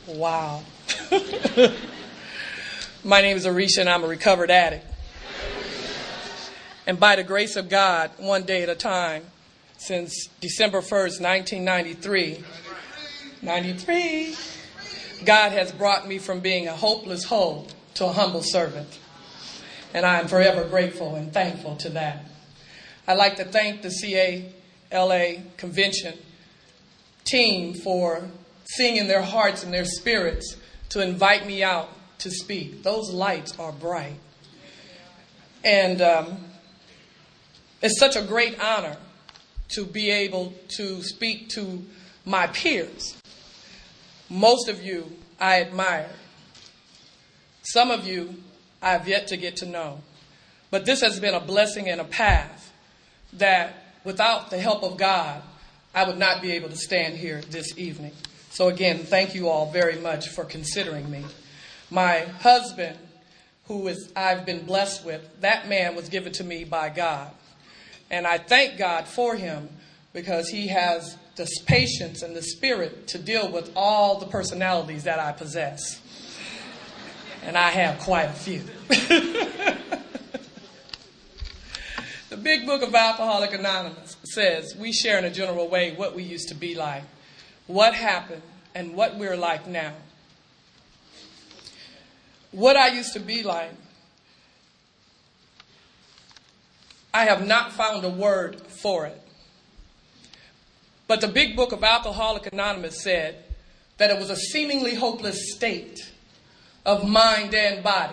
Wow. My name is Arisha, and I'm a recovered addict. And by the grace of God, one day at a time, since December 1st, 1993, God has brought me from being a hopeless hoe to a humble servant. And I am forever grateful and thankful to that. I'd like to thank the CALA convention team for seeing in their hearts and their spirits to invite me out to speak. Those lights are bright. And it's such a great honor to be able to speak to my peers. Most of you I admire. Some of you I have yet to get to know. But this has been a blessing and a path that without the help of God, I would not be able to stand here this evening. So again, thank you all very much for considering me. My husband, I've been blessed with, that man was given to me by God. And I thank God for him because he has the patience and the spirit to deal with all the personalities that I possess. And I have quite a few. The Big Book of Alcoholics Anonymous says we share in a general way what we used to be like, what happened, and what we're like now. What I used to be like, I have not found a word for it. But the Big Book of Alcoholics Anonymous said that it was a seemingly hopeless state of mind and body.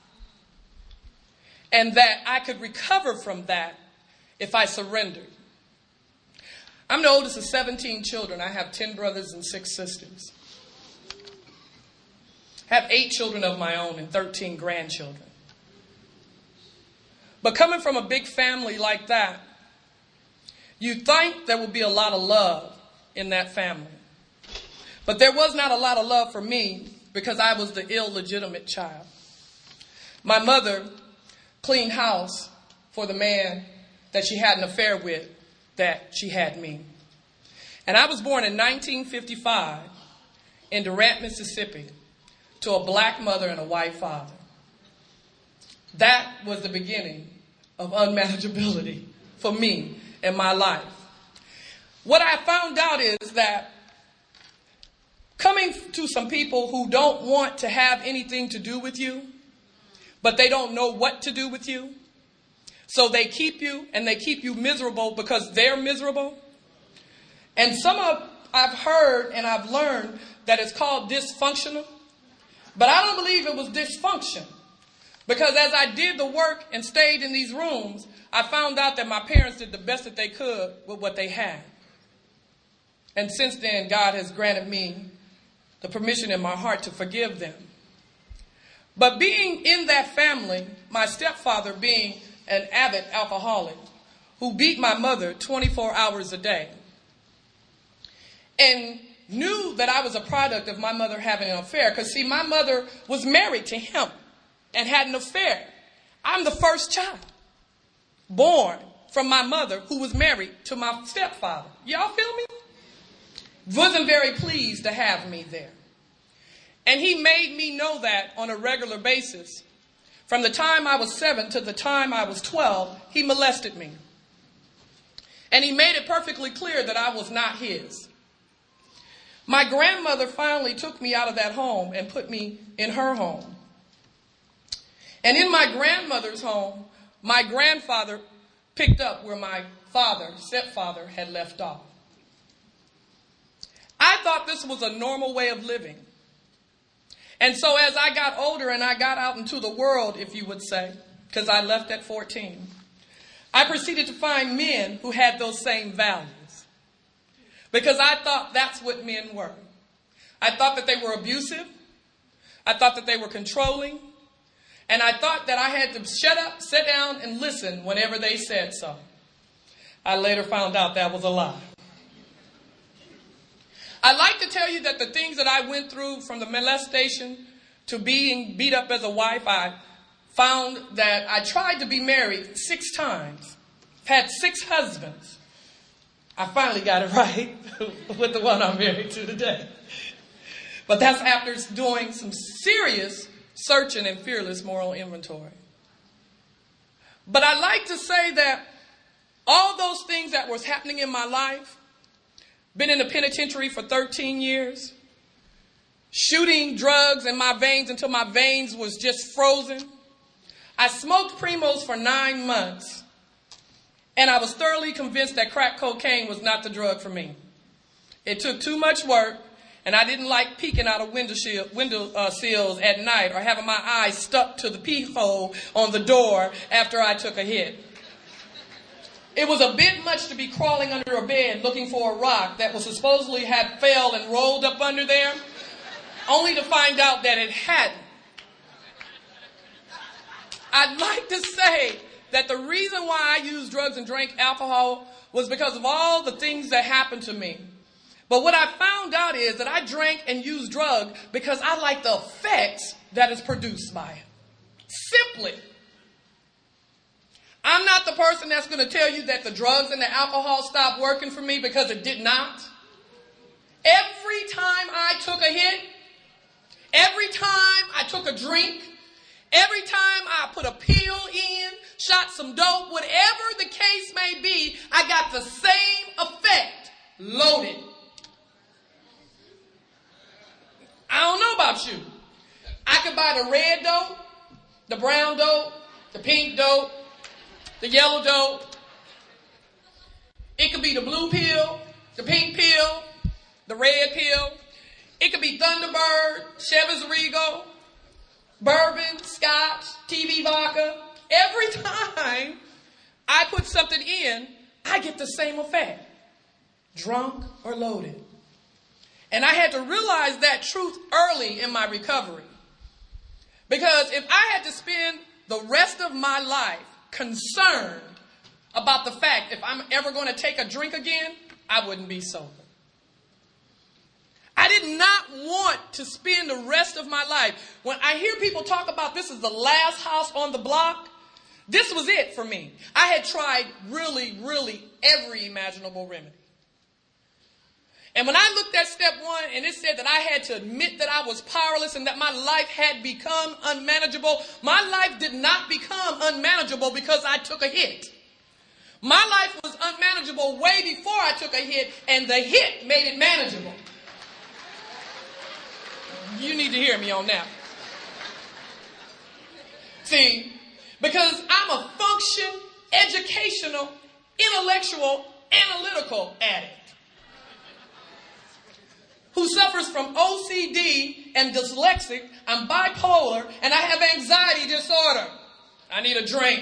And that I could recover from that if I surrendered. I'm the oldest of 17 children. I have 10 brothers and 6 sisters. I have 8 children of my own and 13 grandchildren. But coming from a big family like that, you'd think there would be a lot of love in that family. But there was not a lot of love for me because I was the illegitimate child. My mother cleaned house for the man that she had an affair with, that she had me. And I was born in 1955 in Durant, Mississippi, to a black mother and a white father. That was the beginning of unmanageability for me in my life. What I found out is that coming to some people who don't want to have anything to do with you, but they don't know what to do with you, so they keep you and they keep you miserable because they're miserable. And I've heard and I've learned that it's called dysfunctional, but I don't believe it was dysfunction. Because as I did the work and stayed in these rooms, I found out that my parents did the best that they could with what they had. And since then, God has granted me the permission in my heart to forgive them. But being in that family, my stepfather being an avid alcoholic who beat my mother 24 hours a day and knew that I was a product of my mother having an affair. Because see, my mother was married to him and had an affair. I'm the first child born from my mother who was married to my stepfather. Y'all feel me? Wasn't very pleased to have me there. And he made me know that on a regular basis. From the time I was 7 to the time I was 12, he molested me. And he made it perfectly clear that I was not his. My grandmother finally took me out of that home and put me in her home. And in my grandmother's home, my grandfather picked up where my stepfather, had left off. I thought this was a normal way of living. And so as I got older and I got out into the world, if you would say, because I left at 14, I proceeded to find men who had those same values. Because I thought that's what men were. I thought that they were abusive. I thought that they were controlling. And I thought that I had to shut up, sit down, and listen whenever they said so. I later found out that was a lie. I'd like to tell you that the things that I went through from the molestation to being beat up as a wife, I found that I tried to be married 6 times, had 6 husbands. I finally got it right with the one I'm married to today. But that's after doing some serious searching and fearless moral inventory. But I like to say that all those things that was happening in my life, been in the penitentiary for 13 years, shooting drugs in my veins until my veins was just frozen. I smoked Primos for 9 months, and I was thoroughly convinced that crack cocaine was not the drug for me. It took too much work, and I didn't like peeking out of window sills at night or having my eyes stuck to the peephole on the door after I took a hit. It was a bit much to be crawling under a bed looking for a rock that was supposedly had fell and rolled up under there, only to find out that it hadn't. I'd like to say that the reason why I used drugs and drank alcohol was because of all the things that happened to me. But what I found out is that I drank and used drugs because I like the effects that is produced by it. Simply. I'm not the person that's going to tell you that the drugs and the alcohol stopped working for me, because it did not. Every time I took a hit, every time I took a drink, every time I put a pill in, shot some dope, whatever the case may be, I got the same effect. Loaded. I don't know about you. I could buy the red dope, the brown dope, the pink dope, the yellow dope. It could be the blue pill, the pink pill, the red pill. It could be Thunderbird, Chivas Regal, bourbon, scotch, TV vodka. Every time I put something in, I get the same effect. Drunk or loaded. And I had to realize that truth early in my recovery. Because if I had to spend the rest of my life concerned about the fact if I'm ever going to take a drink again, I wouldn't be sober. I did not want to spend the rest of my life. When I hear people talk about this is the last house on the block, this was it for me. I had tried really, really every imaginable remedy. And when I looked at step 1 and it said that I had to admit that I was powerless and that my life had become unmanageable, my life did not become unmanageable because I took a hit. My life was unmanageable way before I took a hit, and the hit made it manageable. You need to hear me on that. See, because I'm a function, educational, intellectual, analytical addict who suffers from OCD and dyslexic. I'm bipolar, and I have anxiety disorder. I need a drink.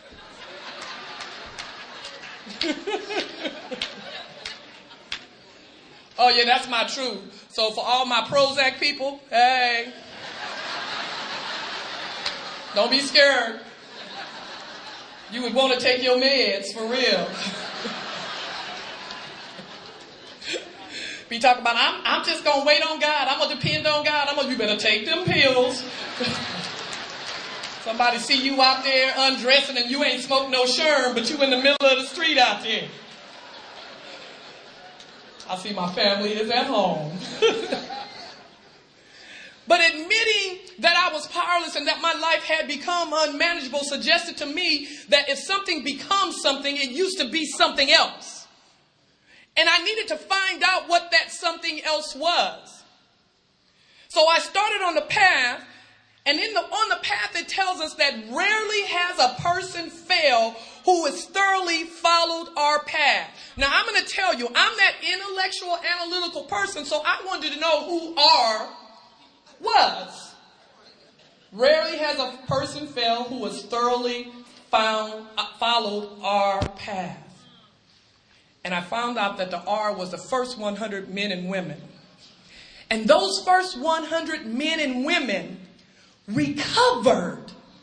Oh, yeah, that's my truth. So for all my Prozac people, hey, don't be scared. You would want to take your meds for real. Be talking about, I'm just going to wait on God. I'm going to depend on God. You better take them pills. Somebody see you out there undressing and you ain't smoked no sherm, but you in the middle of the street out there. I see my family is at home. But admitting that I was powerless and that my life had become unmanageable suggested to me that if something becomes something, it used to be something else. And I needed to find out what that something else was. So I started on the path, and on the path it tells us that rarely has a person failed who has thoroughly followed our path. Now I'm going to tell you, I'm that intellectual, analytical person, so I wanted to know who R was. Rarely has a person failed who has thoroughly followed our path. And I found out that the R was the first 100 men and women. And those first 100 men and women recovered.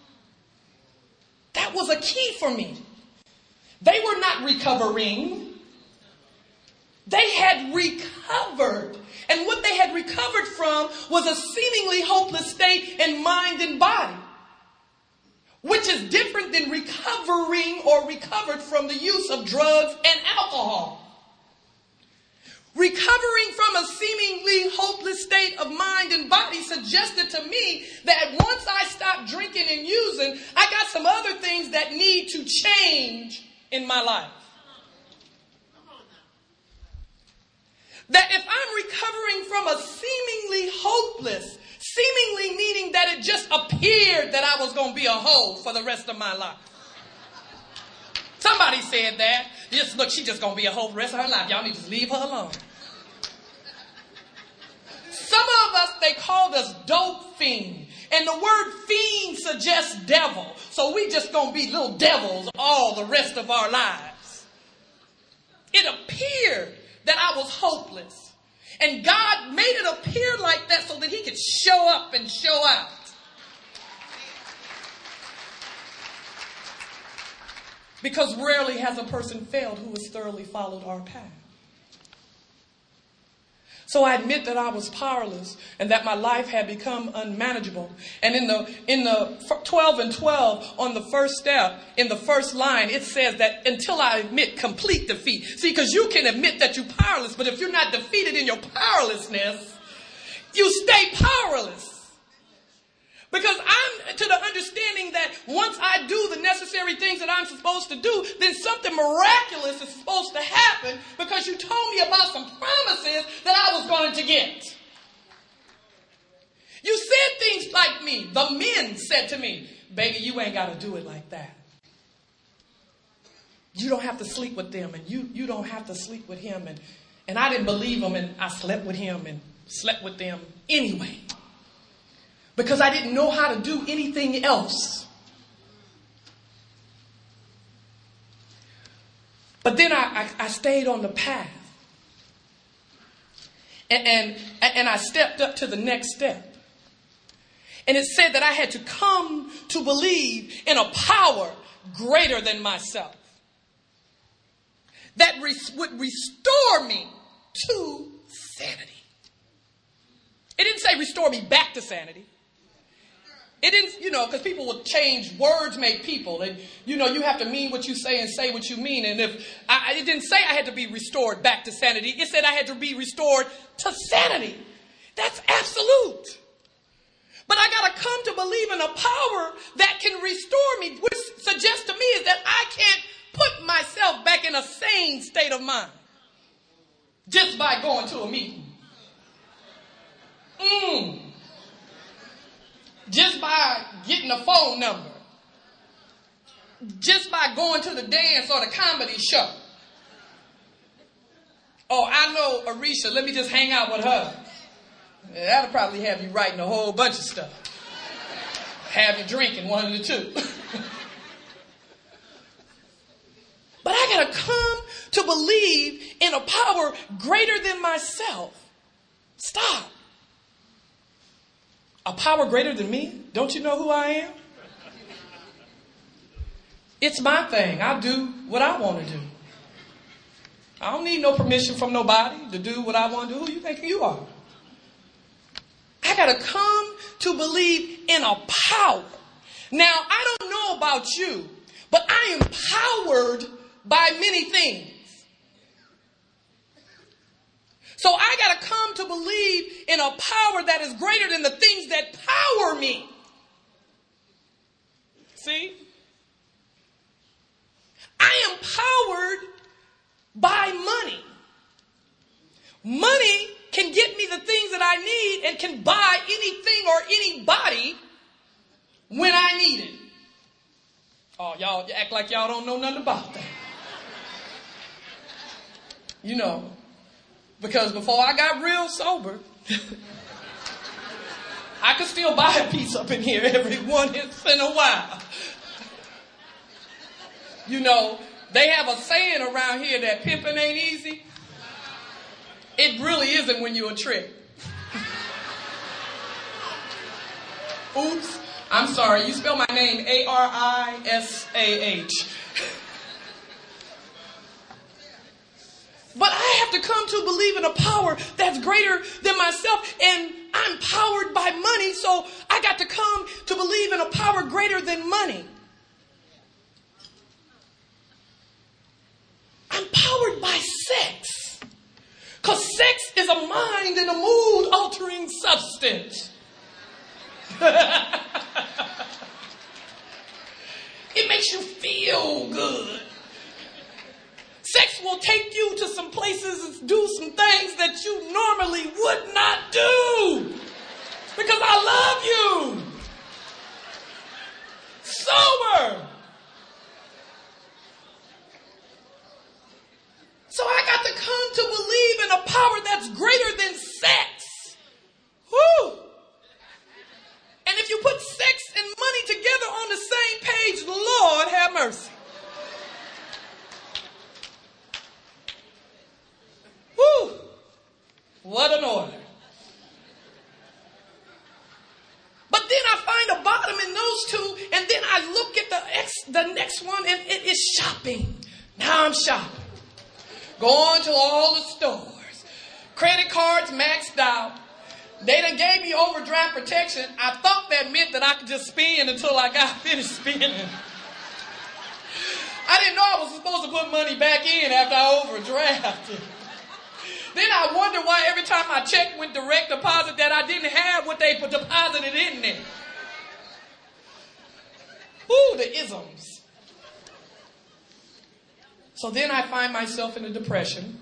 That was a key for me. They were not recovering. They had recovered. And what they had recovered from was a seemingly hopeless state in mind and body, which is different than recovering or recovered from the use of drugs and alcohol. Recovering from a seemingly hopeless state state of mind and body suggested to me that once I stop drinking and using, I got some other things that need to change in my life. That if I'm recovering from a seemingly hopeless, seemingly meaning that it just appeared that I was going to be a hoe for the rest of my life. Somebody said that. Just look, she's just going to be a hoe the rest of her life. Y'all need to just leave her alone. Some of us, they called us dope fiend. And the word fiend suggests devil. So we just going to be little devils all the rest of our lives. It appeared that I was hopeless. And God made it appear like that so that he could show up and show out. Because rarely has a person failed who has thoroughly followed our path. So I admit that I was powerless and that my life had become unmanageable. And in the 12 and 12 on the first step, in the first line, it says that until I admit complete defeat. See, because you can admit that you're powerless, but if you're not defeated in your powerlessness, you stay powerless. Because I'm to the understanding that once I do the necessary things that I'm supposed to do, then something miraculous is supposed to happen because you told me about some promises that I was going to get. You said things like me. The men said to me, baby, you ain't got to do it like that. You don't have to sleep with them and you don't have to sleep with him. And I didn't believe them and I slept with him and slept with them anyway. Because I didn't know how to do anything else. But then I stayed on the path. And I stepped up to the next step. And it said that I had to come to believe in a power greater than myself. That would restore me to sanity. It didn't say restore me back to sanity. It didn't, because people will change. Words make people. And, you have to mean what you say and say what you mean. And it didn't say I had to be restored back to sanity. It said I had to be restored to sanity. That's absolute. But I got to come to believe in a power that can restore me, which suggests to me is that I can't put myself back in a sane state of mind just by going to a meeting. Just by getting a phone number. Just by going to the dance or the comedy show. Oh, I know Arisha. Let me just hang out with her. That'll probably have you writing a whole bunch of stuff. Have you drinking, one of the two. But I got to come to believe in a power greater than myself. Stop. A power greater than me? Don't you know who I am? It's my thing. I do what I want to do. I don't need no permission from nobody to do what I want to do. Who you think you are? I got to come to believe in a power. Now, I don't know about you, but I am powered by many things. So I got to come to believe in a power that is greater than the things that power me. See? I am powered by money. Money can get me the things that I need and can buy anything or anybody when I need it. Oh, y'all act like y'all don't know nothing about that. Because before I got real sober, I could still buy a piece up in here every once in a while. They have a saying around here that pimping ain't easy. It really isn't when you're a trick. Oops, I'm sorry. You spell my name Arisah. But I have to come to believe in a power that's greater than myself. And I'm powered by money, so I got to come to believe in a power greater than money. I'm powered by sex. Because sex is a mind and a mood altering substance. substance. It makes you feel good. Sex will take you to some places and do some things that you normally would not do. Because I love you. Sober. So I got to come to believe in a power that's greater than sex. Woo! And if you put sex and money together on the same page, Lord have mercy. Woo! What an order. But then I find a bottom in those two, and then I look at the next one, and it is shopping. Now I'm shopping. Going to all the stores. Credit cards maxed out. They done gave me overdraft protection. I thought that meant that I could just spend until I got finished spending. I didn't know I was supposed to put money back in after I overdrafted. Then I wonder why every time my check went direct deposit that I didn't have what they deposited in there. Ooh, the isms. So then I find myself in a depression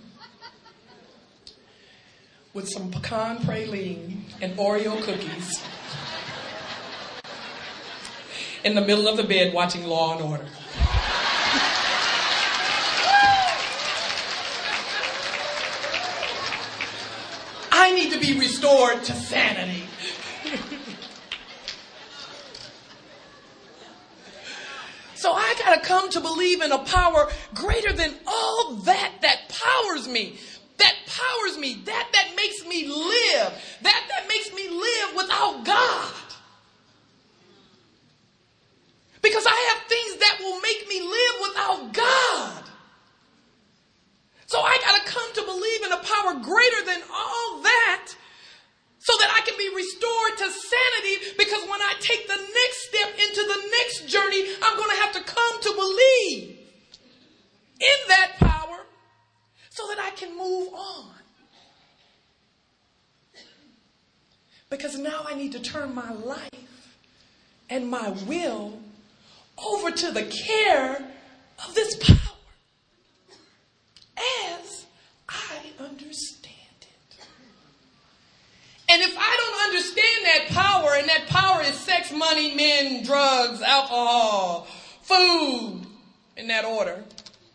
with some pecan praline and Oreo cookies in the middle of the bed watching Law and Order. I need to be restored to sanity. So I got to come to believe in a power greater than all that powers me. That powers me. That makes me live. That makes me live without God. Because I have things that will make me live without God. So I got to come to believe in a power greater than all that so that I can be restored to sanity, because when I take the next step into the next journey, I'm going to have to come to believe in that power so that I can move on. Because now I need to turn my life and my will over to the care of this power as I understand it. And if I don't understand that power, and that power is sex, money, men, drugs, alcohol, food, in that order,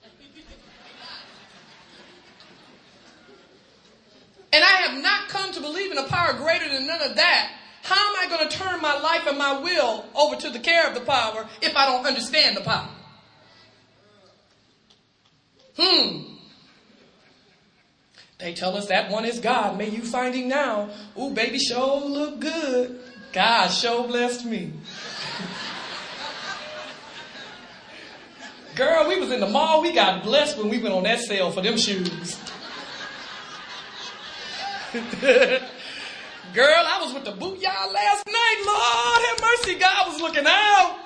and I have not come to believe in a power greater than none of that, how am I going to turn my life and my will over to the care of the power if I don't understand the power? They tell us that one is God. May you find him now. Ooh, baby, sure look good. God sure blessed me. Girl, we was in the mall. We got blessed when we went on that sale for them shoes. Girl, I was with the boot y'all last night. Lord have mercy, God was looking out.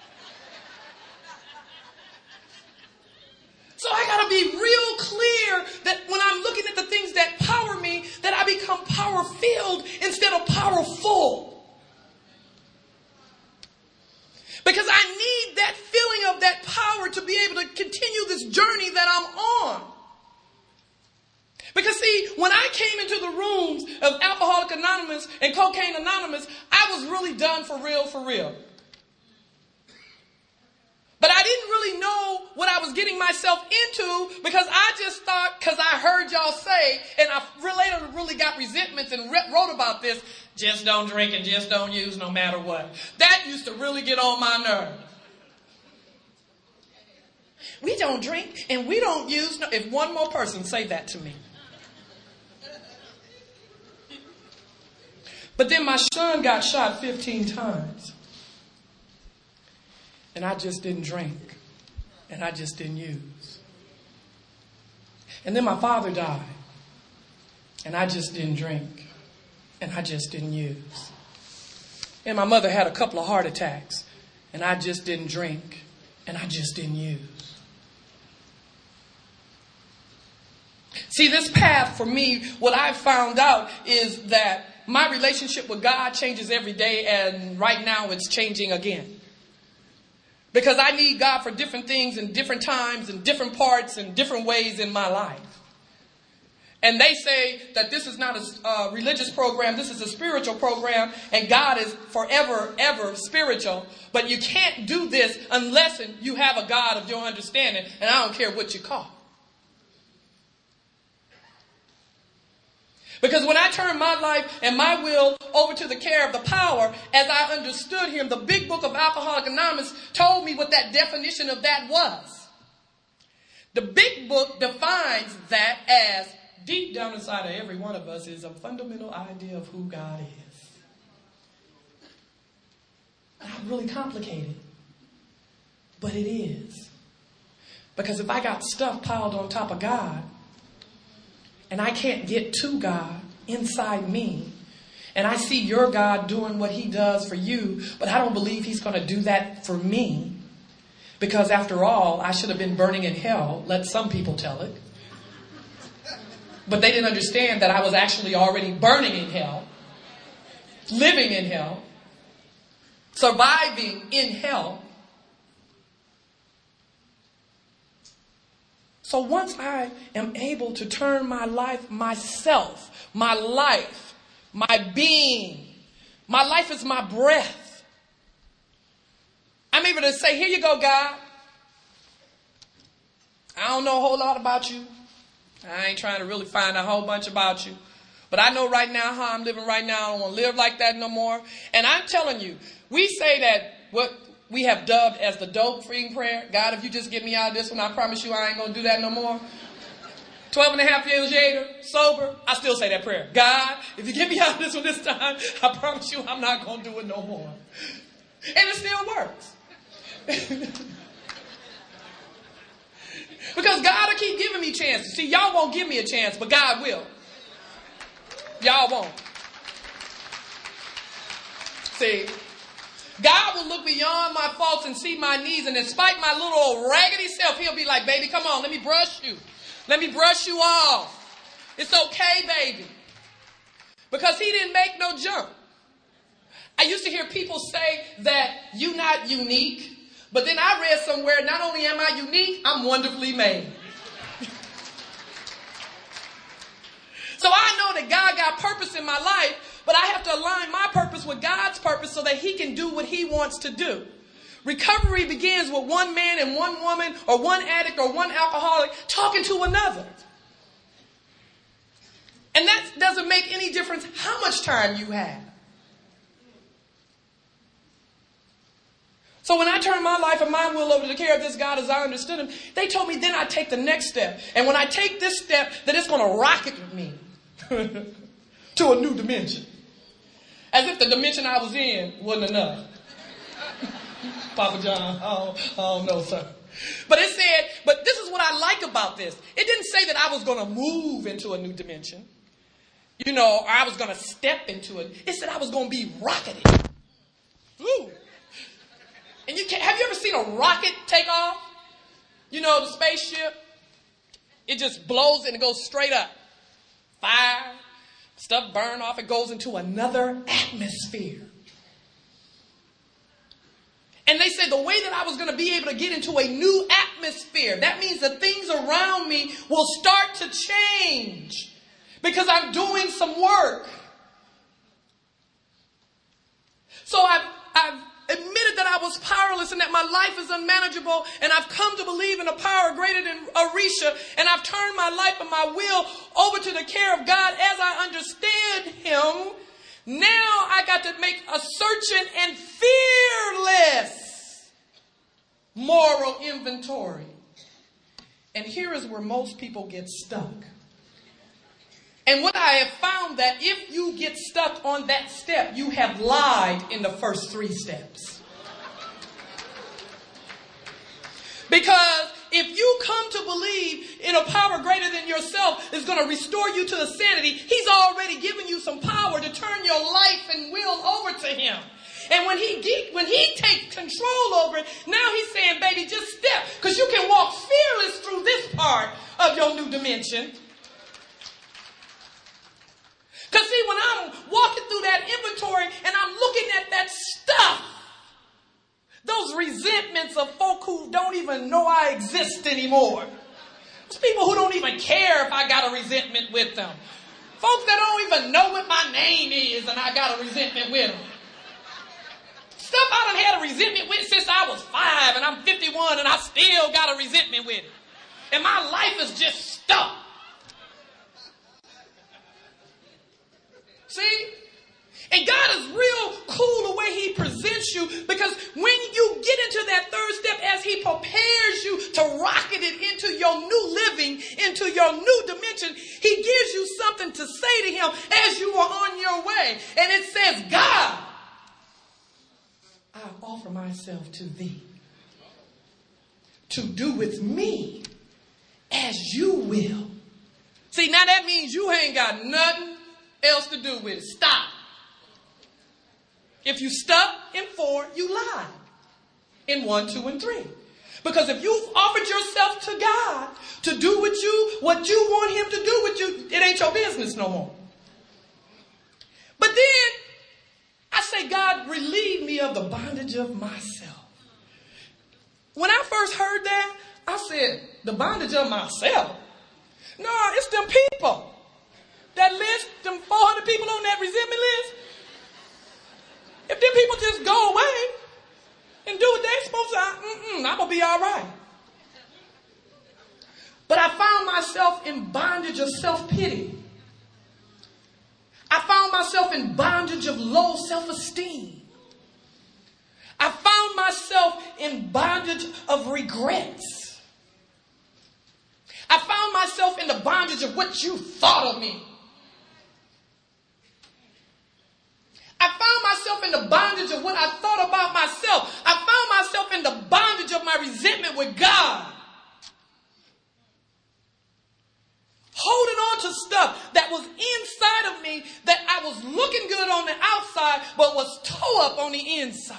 So I got to be real clear that when I'm looking at the things that power me, that I become power-filled instead of powerful. Because I need that feeling of that power to be able to continue this journey that I'm on. Because see, when I came into the rooms of Alcoholic Anonymous and Cocaine Anonymous, I was really done for real, for real. But I didn't really know what I was getting myself into, because I just thought, because I heard y'all say, and I later really got resentments and wrote about this, just don't drink and just don't use no matter what. That used to really get on my nerve. We don't drink and we don't use. No, if one more person say that to me. But then my son got shot 15 times. And I just didn't drink. And I just didn't use. And then my father died. And I just didn't drink. And I just didn't use. And my mother had a couple of heart attacks. And I just didn't drink. And I just didn't use. See, this path for me, what I found out is that my relationship with God changes every day, and right now it's changing again. Because I need God for different things in different times and different parts and different ways in my life. And they say that this is not a religious program, this is a spiritual program, and God is forever, ever spiritual. But you can't do this unless you have a God of your understanding, and I don't care what you call. Because when I turned my life and my will over to the care of the power, as I understood him, the big book of Alcoholics Anonymous told me what that definition of that was. The big book defines that as deep down inside of every one of us is a fundamental idea of who God is. Not really complicated, but it is. Because if I got stuff piled on top of God, and I can't get to God inside me, and I see your God doing what he does for you, but I don't believe he's going to do that for me, because after all, I should have been burning in hell, let some people tell it. But they didn't understand that I was actually already burning in hell, living in hell, surviving in hell. So once I am able to turn my life, myself, my life, my being, my life is my breath. I'm able to say, here you go, God. I don't know a whole lot about you. I ain't trying to really find a whole bunch about you. But I know right now how I'm living right now. I don't want to live like that no more. And I'm telling you, we say that what we have dubbed as the dope-free prayer. God, if you just get me out of this one, I promise you I ain't going to do that no more. 12 and a half years later, sober, I still say that prayer. God, if you get me out of this one this time, I promise you I'm not going to do it no more. And it still works. Because God will keep giving me chances. See, y'all won't give me a chance, but God will. Y'all won't. See, God will look beyond my faults and see my needs, and despite my little old raggedy self, he'll be like, baby, come on, let me brush you. Let me brush you off. It's okay, baby. Because he didn't make no jump. I used to hear people say that you're not unique. But then I read somewhere, not only am I unique, I'm wonderfully made. So I know that God got purpose in my life, but I have to align my purpose with God's purpose so that he can do what he wants to do. Recovery begins with one man and one woman, or one addict or one alcoholic talking to another. And that doesn't make any difference how much time you have. So when I turned my life and my will over to the care of this God as I understood him, they told me then I take the next step. And when I take this step, that it's going to rocket me to a new dimension. As if the dimension I was in wasn't enough. Papa John, I don't know, sir. But it said, but this is what I like about this. It didn't say that I was going to move into a new dimension. You know, or I was going to step into it. It said I was going to be rocketed. Ooh. And have you ever seen a rocket take off? You know, the spaceship, it just blows and it goes straight up. Fire, stuff burn off, it goes into another atmosphere. And they said the way that I was going to be able to get into a new atmosphere, that means the things around me will start to change because I'm doing some work. So I've admitted that I was powerless and that my life is unmanageable, and I've come to believe in a power greater than Orisha, and I've turned my life and my will over to the care of God as I understand him. Now I got to make a searching and fearless moral inventory. And here is where most people get stuck. And what I have found that if you get stuck on that step, you have lied in the first 3 steps. Because if you come to believe in a power greater than yourself is going to restore you to the sanity, he's already given you some power to turn your life and will over to him. And when he takes control over it, now he's saying, baby, just step. Because you can walk fearless through this part of your new dimension. Because see, when I'm walking through that inventory and I'm looking at that stuff, those resentments of folk who don't even know I exist anymore. Those people who don't even care if I got a resentment with them. Folks that don't even know what my name is and I got a resentment with them. Stuff I done had a resentment with since I was 5 and I'm 51 and I still got a resentment with it. And my life is just stuck. See? And God is real cool the way he presents you, because when you get into that third step, as he prepares you to rocket it into your new living, into your new dimension, he gives you something to say to him as you are on your way. And it says, God, I offer myself to thee to do with me as you will. See, now that means you ain't got nothing else to do with it. Stop. If you stuck in 4, you lied in 1, 2, and 3. Because if you've offered yourself to God to do what you want him to do with you, it ain't your business no more. But then I say, God, relieve me of the bondage of myself. When I first heard that, I said, the bondage of myself? No, it's them people. That list, them 400 people on that resentment list. If them people just go away and do what they're supposed to, I'm going to be all right. But I found myself in bondage of self-pity. I found myself in bondage of low self-esteem. I found myself in bondage of regrets. I found myself in the bondage of what you thought of me. I found myself in the bondage of what I thought about myself. I found myself in the bondage of my resentment with God. Holding on to stuff that was inside of me that I was looking good on the outside but was toe up on the inside.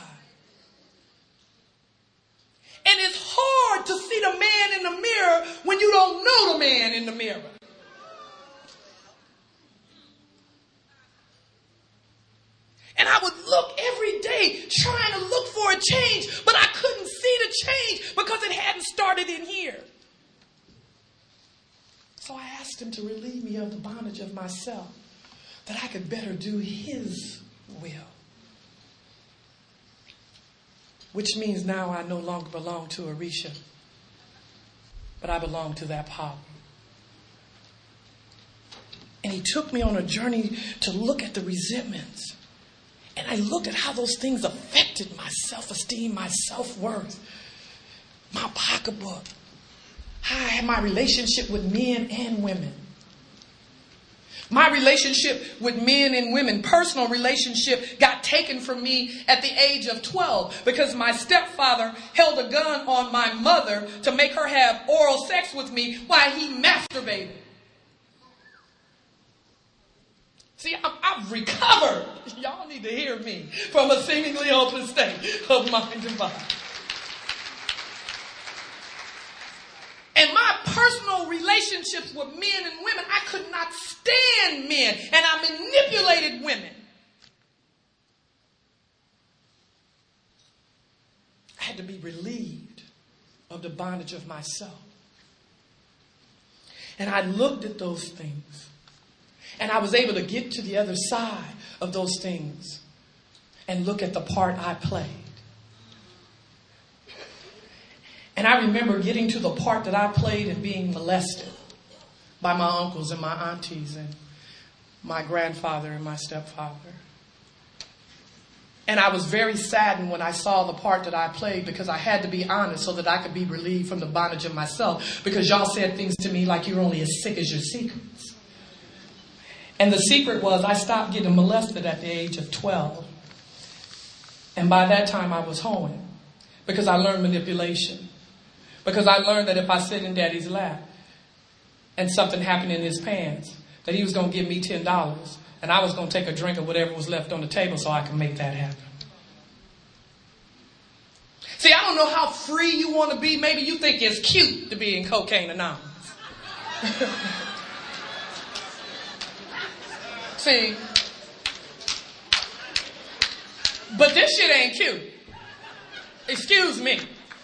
And it's hard to see the man in the mirror when you don't know the man in the mirror. And I would look every day trying to look for a change, but I couldn't see the change because it hadn't started in here. So I asked him to relieve me of the bondage of myself, that I could better do his will. Which means now I no longer belong to Arisha, but I belong to that power. And he took me on a journey to look at the resentments. And I looked at how those things affected my self-esteem, my self-worth, my pocketbook, how I had my relationship with men and women. My relationship with men and women, personal relationship, got taken from me at the age of 12 because my stepfather held a gun on my mother to make her have oral sex with me while he masturbated. See, I've recovered. Y'all need to hear me from a seemingly hopeless state of mind and body. And my personal relationships with men and women, I could not stand men. And I manipulated women. I had to be relieved of the bondage of myself. And I looked at those things. And I was able to get to the other side of those things and look at the part I played. And I remember getting to the part that I played in being molested by my uncles and my aunties and my grandfather and my stepfather. And I was very saddened when I saw the part that I played, because I had to be honest so that I could be relieved from the bondage of myself, because y'all said things to me like you're only as sick as your secrets. And the secret was I stopped getting molested at the age of 12. And by that time I was hoeing, because I learned manipulation. Because I learned that if I sit in daddy's lap and something happened in his pants, that he was going to give me $10 and I was going to take a drink of whatever was left on the table so I could make that happen. See, I don't know how free you want to be. Maybe you think it's cute to be in Cocaine Anonymous. See, but this shit ain't cute. Excuse me.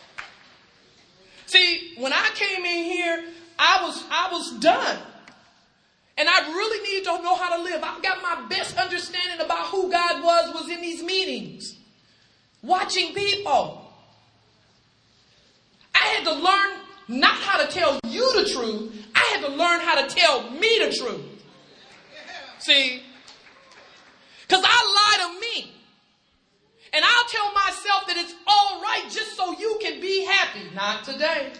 See, when I came in here, I was done. And I really needed to know how to live. I got my best understanding about who God was in these meetings. Watching people. I had to learn not how to tell you the truth. I had to learn how to tell me the truth. See? Because I lie to me. And I'll tell myself that it's all right just so you can be happy. Not today.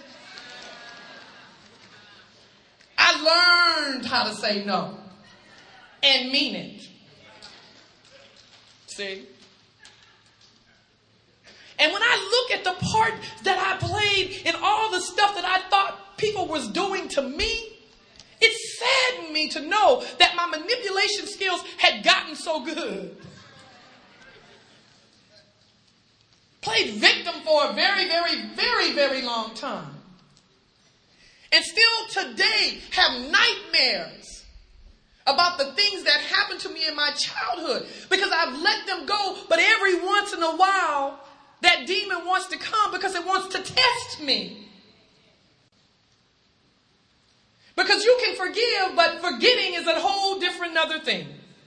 I learned how to say no and mean it. See? And when I look at the part that I played in all the stuff that I thought people was doing to me, it saddened me to know that my manipulation skills had gotten so good. Played victim for a very, very, very, very long time. And still today have nightmares about the things that happened to me in my childhood because I've let them go. But every once in a while, that demon wants to come because it wants to test me. Because you can forgive, but forgetting is a whole different other thing.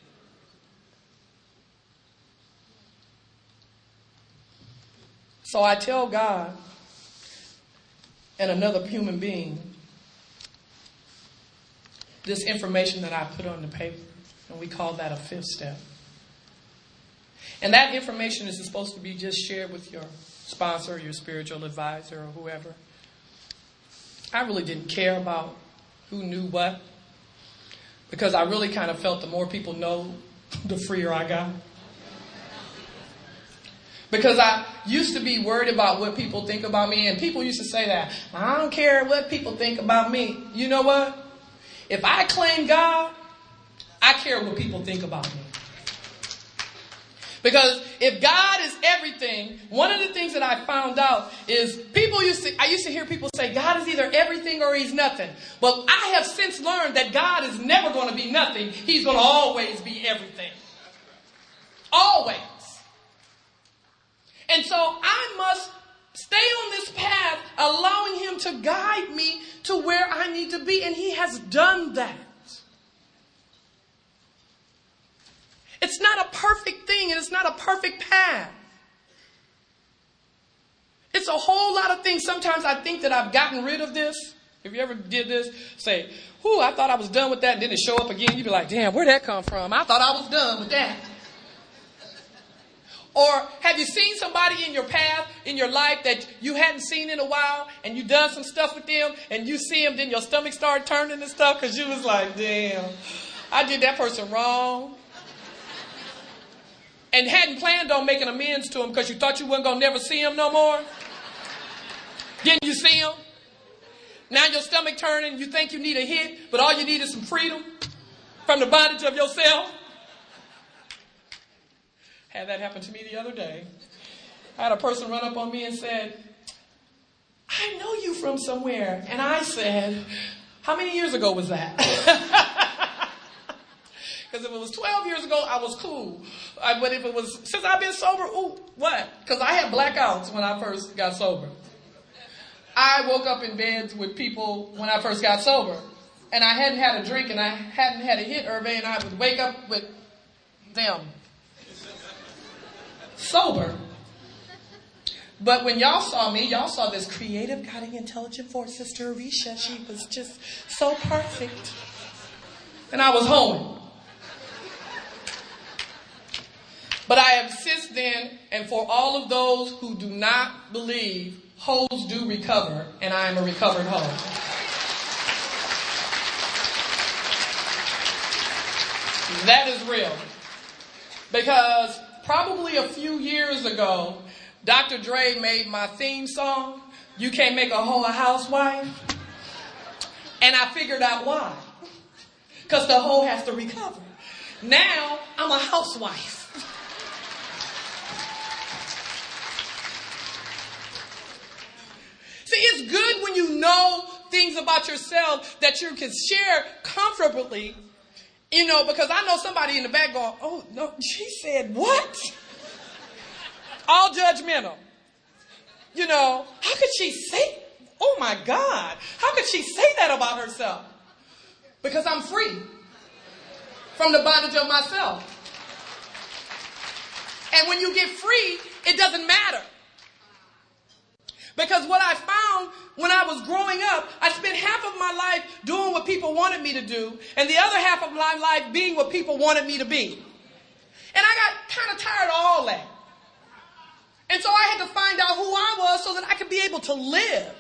So I tell God and another human being this information that I put on the paper, and we call that a fifth step. And that information is supposed to be just shared with your sponsor, your spiritual advisor, or whoever. I really didn't care about who knew what, because I really kind of felt the more people know, the freer I got. Because I used to be worried about what people think about me, and people used to say that, I don't care what people think about me. You know what? If I claim God, I care what people think about me. Because if God is everything, one of the things that I found out is I used to hear people say God is either everything or he's nothing. Well, I have since learned that God is never going to be nothing. He's going to always be everything. Always. And so I must stay on this path, allowing him to guide me to where I need to be. And he has done that. It's not a perfect thing, and it's not a perfect path. It's a whole lot of things. Sometimes I think that I've gotten rid of this. If you ever did this, say, whoo, I thought I was done with that, and then it show up again. You'd be like, damn, where'd that come from? I thought I was done with that. Or have you seen somebody in your path, in your life that you hadn't seen in a while, and you done some stuff with them, and you see them, then your stomach started turning and stuff because you was like, damn, I did that person wrong. And hadn't planned on making amends to them because you thought you weren't going to never see them no more. Then you see them. Now your stomach turning, you think you need a hit, but all you need is some freedom from the bondage of yourself. Had that happen to me the other day. I had a person run up on me and said, I know you from somewhere. And I said, how many years ago was that? Because if it was 12 years ago, I was cool. But if it was since I've been sober, ooh, what? Because I had blackouts when I first got sober. I woke up in beds with people when I first got sober. And I hadn't had a drink and I hadn't had a hit, Hervé, and I would wake up with them. Sober. But when y'all saw me, y'all saw this creative, guiding, intelligent force, Sister Arisha. She was just so perfect. And I was home. But I have since then, and for all of those who do not believe, hoes do recover, and I am a recovered hoe. That is real. Because probably a few years ago, Dr. Dre made my theme song, You Can't Make a Hoe a Housewife. And I figured out why. Because the hoe has to recover. Now, I'm a housewife. See, it's good when you know things about yourself that you can share comfortably Because I know somebody in the back going, oh, no, she said what? All judgmental. How could she say, oh my God, how could she say that about herself? Because I'm free from the bondage of myself. And when you get free, it doesn't matter. Because what I found when I was growing up, I spent half of my life doing what people wanted me to do, and the other half of my life being what people wanted me to be. And I got kind of tired of all that. And so I had to find out who I was so that I could be able to live.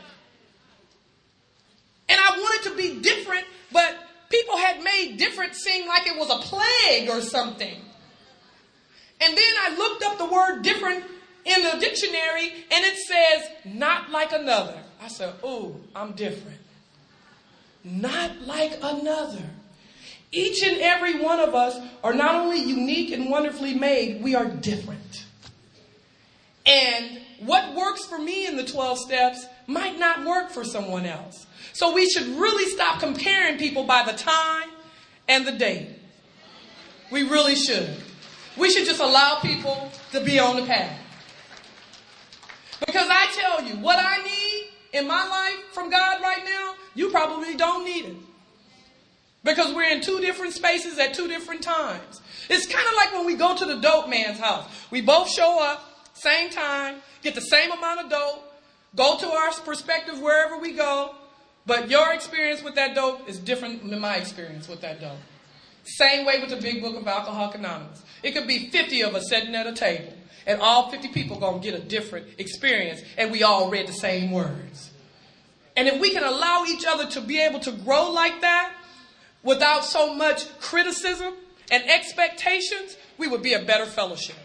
And I wanted to be different, but people had made different seem like it was a plague or something. And then I looked up the word different in the dictionary, and it says, not like another. I said, oh, I'm different. Not like another. Each and every one of us are not only unique and wonderfully made, we are different. And what works for me in the 12 steps might not work for someone else. So we should really stop comparing people by the time and the date. We really should. We should just allow people to be on the path. Because I tell you, what I need in my life from God right now, you probably don't need it. Because we're in two different spaces at two different times. It's kind of like when we go to the dope man's house. We both show up, same time, get the same amount of dope, go to our perspective wherever we go, but your experience with that dope is different than my experience with that dope. Same way with the Big Book of Alcoholics Anonymous. It could be 50 of us sitting at a table, and all 50 people going to get a different experience, and we all read the same words. And if we can allow each other to be able to grow like that, without so much criticism and expectations, we would be a better fellowship.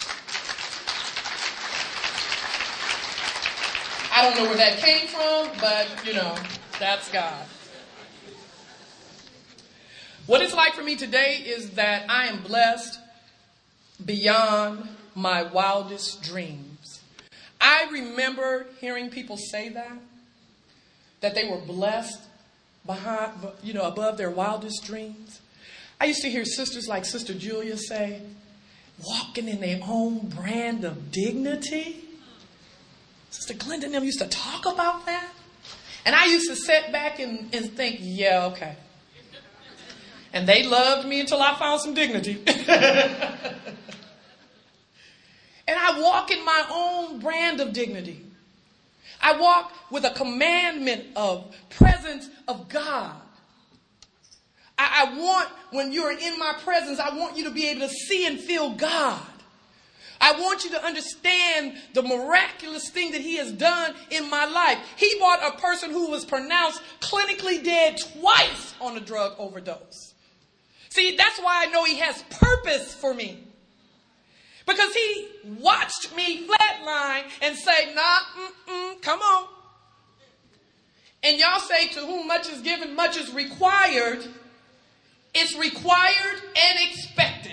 I don't know where that came from, but, that's God. What it's like for me today is that I am blessed beyond my wildest dreams. I remember hearing people say that they were blessed behind, above their wildest dreams. I used to hear sisters like Sister Julia say, walking in their own brand of dignity. Sister Glenda and them used to talk about that. And I used to sit back and think, yeah, okay. And they loved me until I found some dignity. And I walk in my own brand of dignity. I walk with a commandment of presence of God. I want, when you're in my presence, I want you to be able to see and feel God. I want you to understand the miraculous thing that he has done in my life. He brought a person who was pronounced clinically dead twice on a drug overdose. See, that's why I know he has purpose for me. Because he watched me flatline and say, come on. And y'all say, to whom much is given, much is required. It's required and expected.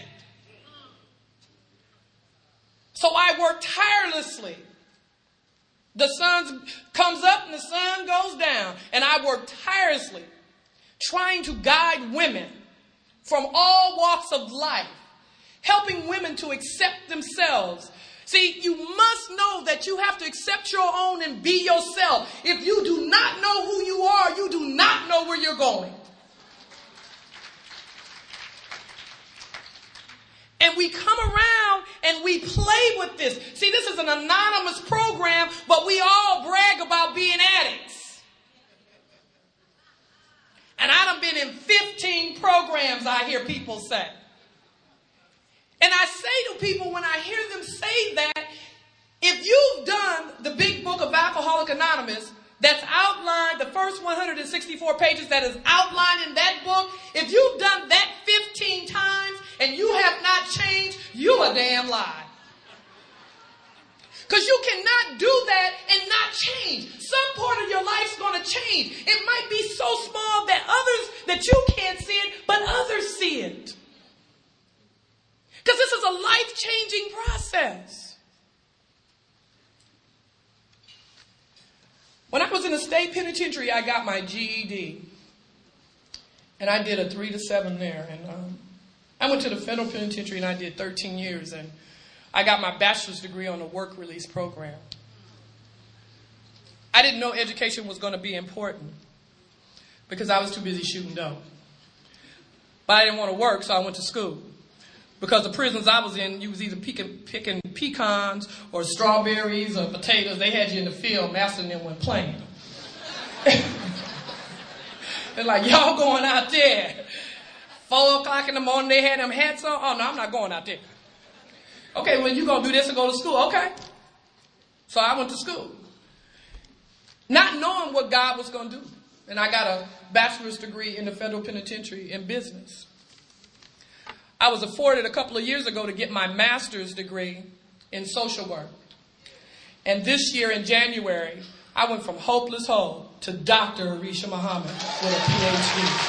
So I work tirelessly. The sun comes up and the sun goes down. And I work tirelessly trying to guide women from all walks of life, helping women to accept themselves. See, you must know that you have to accept your own and be yourself. If you do not know who you are, you do not know where you're going. And we come around and we play with this. See, this is an anonymous program, but we all brag about being addicts. And I done been in 15 programs, I hear people say. And I say to people when I hear them say that, if you've done the Big Book of Alcoholics Anonymous, that's outlined, the first 164 pages that is outlined in that book, if you've done that 15 times and you have not changed, you a damn lie. Because you cannot do that and not change. Some part of your life's going to change. It might be so small that you can't see it, but others see it. Because this is a life-changing process. When I was in the state penitentiary, I got my GED. And I did a 3 to 7 there. And I went to the federal penitentiary and I did 13 years. And I got my bachelor's degree on the work release program. I didn't know education was going to be important because I was too busy shooting dope. But I didn't want to work, so I went to school. Because the prisons I was in, you was either picking pecans or strawberries or potatoes. They had you in the field, master and them went playing. They're like, y'all going out there. 4 o'clock in the morning, they had them hats on. Oh, no, I'm not going out there. Okay, well, you going to do this and go to school. Okay. So I went to school. Not knowing what God was going to do. And I got a bachelor's degree in the federal penitentiary in business. I was afforded a couple of years ago to get my master's degree in social work. And this year in January, I went from hopeless hole to Dr. Arisha Muhammad with a PhD.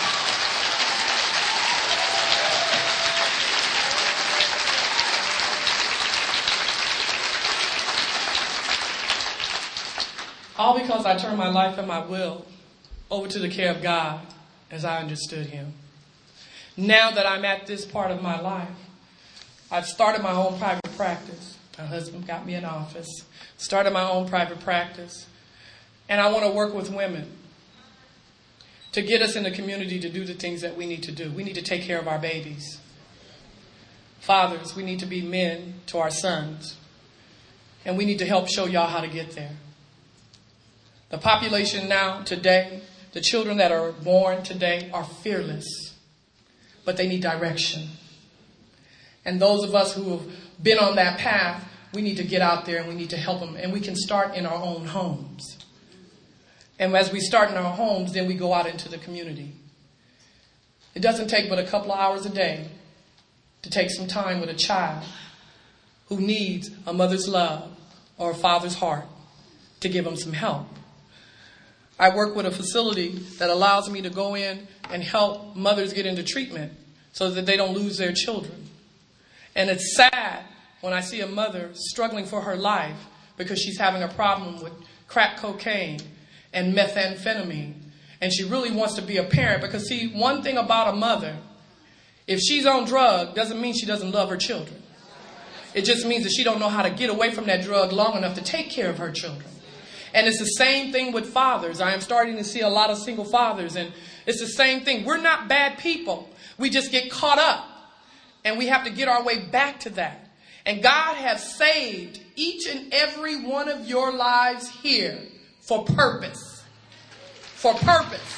All because I turned my life and my will over to the care of God as I understood Him. Now that I'm at this part of my life, I've started my own private practice. My husband got me an office. Started my own private practice. And I want to work with women to get us in the community to do the things that we need to do. We need to take care of our babies. Fathers, we need to be men to our sons. And we need to help show y'all how to get there. The population now, today, the children that are born today are fearless, but they need direction. And those of us who have been on that path, we need to get out there and we need to help them. And we can start in our own homes. And as we start in our homes, then we go out into the community. It doesn't take but a couple of hours a day to take some time with a child who needs a mother's love or a father's heart to give them some help. I work with a facility that allows me to go in and help mothers get into treatment so that they don't lose their children. And it's sad when I see a mother struggling for her life because she's having a problem with crack cocaine and methamphetamine. And she really wants to be a parent because, see, one thing about a mother, if she's on drug, doesn't mean she doesn't love her children. It just means that she don't know how to get away from that drug long enough to take care of her children. And it's the same thing with fathers. I am starting to see a lot of single fathers, and it's the same thing. We're not bad people. We just get caught up, and we have to get our way back to that. And God has saved each and every one of your lives here for purpose. For purpose.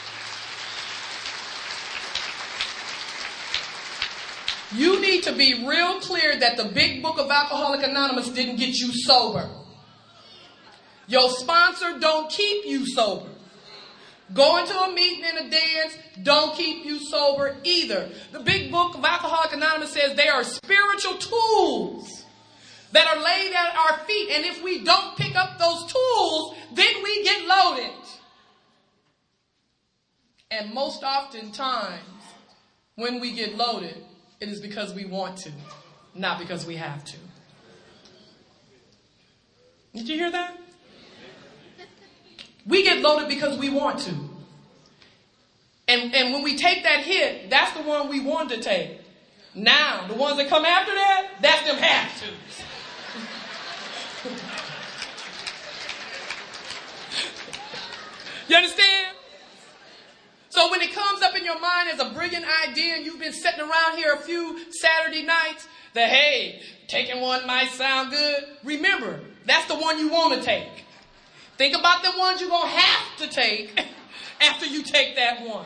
You need to be real clear that the big book of Alcoholics Anonymous didn't get you sober. Your sponsor don't keep you sober. Going to a meeting and a dance don't keep you sober either. The big book of Alcoholics Anonymous says they are spiritual tools that are laid at our feet. And if we don't pick up those tools, then we get loaded. And most oftentimes, when we get loaded, it is because we want to, not because we have to. Did you hear that? We get loaded because we want to. And when we take that hit, that's the one we wanted to take. Now, the ones that come after that, that's them have to. You understand? So when it comes up in your mind as a brilliant idea and you've been sitting around here a few Saturday nights that, hey, taking one might sound good, remember, that's the one you want to take. Think about the ones you're going to have to take after you take that one.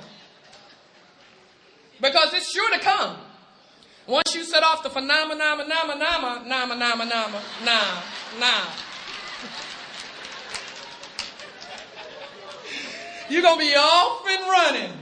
Because it's sure to come. Once you set off the phenomena, you're going to be off and running.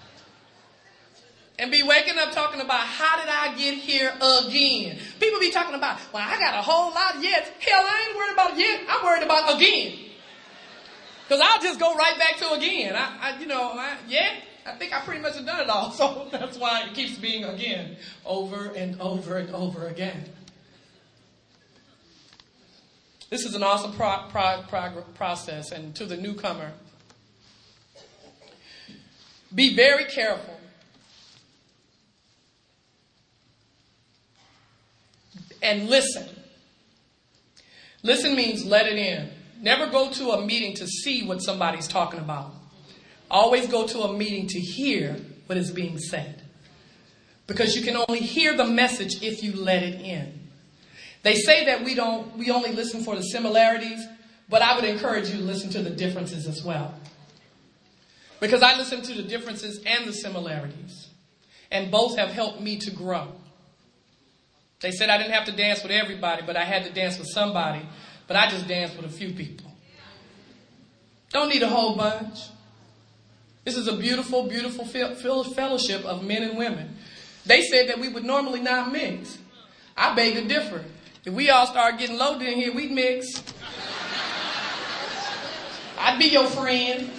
And be waking up talking about, how did I get here again? People be talking about, well, I got a whole lot of yet. Hell, I ain't worried about yet. I'm worried about again. Because I'll just go right back to again. I think I pretty much have done it all. So that's why it keeps being again, over and over and over again. This is an awesome process. And to the newcomer, Be very careful. And listen. Listen means let it in. Never go to a meeting to see what somebody's talking about. Always go to a meeting to hear what is being said. Because you can only hear the message if you let it in. They say that we only listen for the similarities, but I would encourage you to listen to the differences as well. Because I listen to the differences and the similarities. And both have helped me to grow. They said I didn't have to dance with everybody, but I had to dance with somebody. But I just danced with a few people. Don't need a whole bunch. This is a beautiful, beautiful fellowship of men and women. They said that we would normally not mix. I beg to differ. If we all start getting loaded in here, we'd mix. I'd be your friend.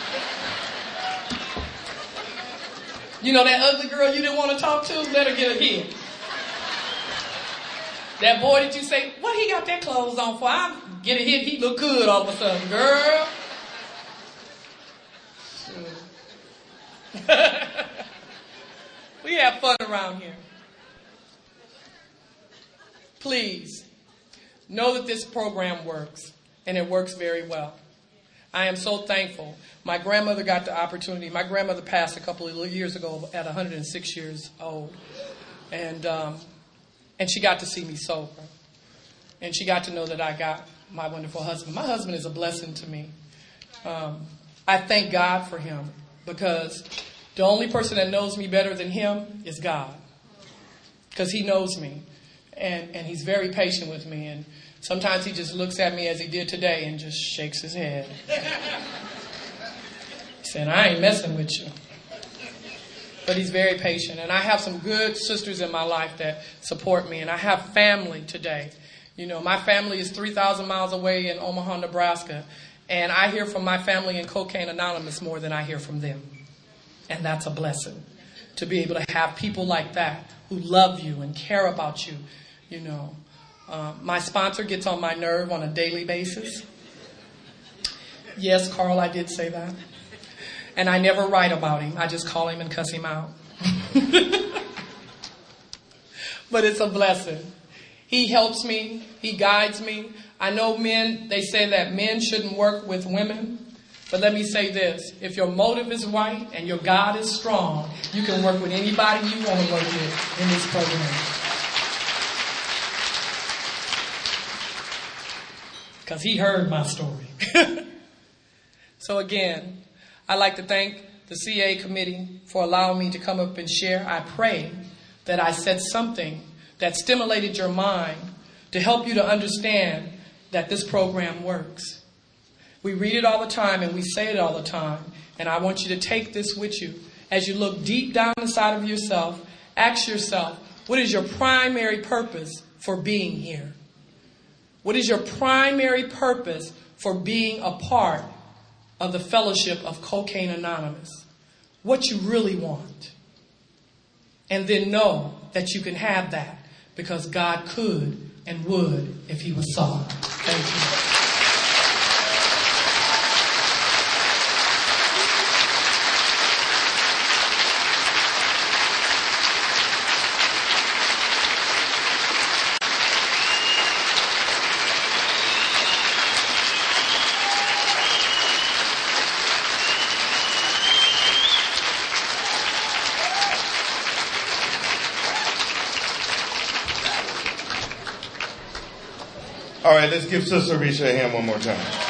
You know that ugly girl you didn't want to talk to? Let her get a hit. That boy that you say, what he got that clothes on for? I get a hit, he look good all of a sudden. Girl. We have fun around here. Please know that this program works, and it works very well. I am so thankful. My grandmother got the opportunity. My grandmother passed a couple of years ago at 106 years old. And she got to see me sober. And she got to know that I got my wonderful husband. My husband is a blessing to me. I thank God for him, because the only person that knows me better than him is God. Because he knows me. And he's very patient with me. And sometimes he just looks at me as he did today and just shakes his head. He said, I ain't messing with you. But he's very patient. And I have some good sisters in my life that support me. And I have family today. You know, my family is 3,000 miles away in Omaha, Nebraska. And I hear from my family in Cocaine Anonymous more than I hear from them. And that's a blessing, to be able to have people like that who love you and care about you. You know, my sponsor gets on my nerve on a daily basis. Yes, Carl, I did say that. And I never write about him. I just call him and cuss him out. But it's a blessing. He helps me. He guides me. I know men, they say that men shouldn't work with women. But let me say this. If your motive is right and your God is strong, you can work with anybody you want to work with in this program. Because he heard my story. So again, I'd like to thank the CA committee for allowing me to come up and share. I pray that I said something that stimulated your mind to help you to understand that this program works. We read it all the time and we say it all the time. And I want you to take this with you. As you look deep down inside of yourself, ask yourself, what is your primary purpose for being here? What is your primary purpose for being a part of the fellowship of Cocaine Anonymous? What you really want. And then know that you can have that, because God could and would if he was sought. Thank you. All right, let's give Sister Risha a hand one more time.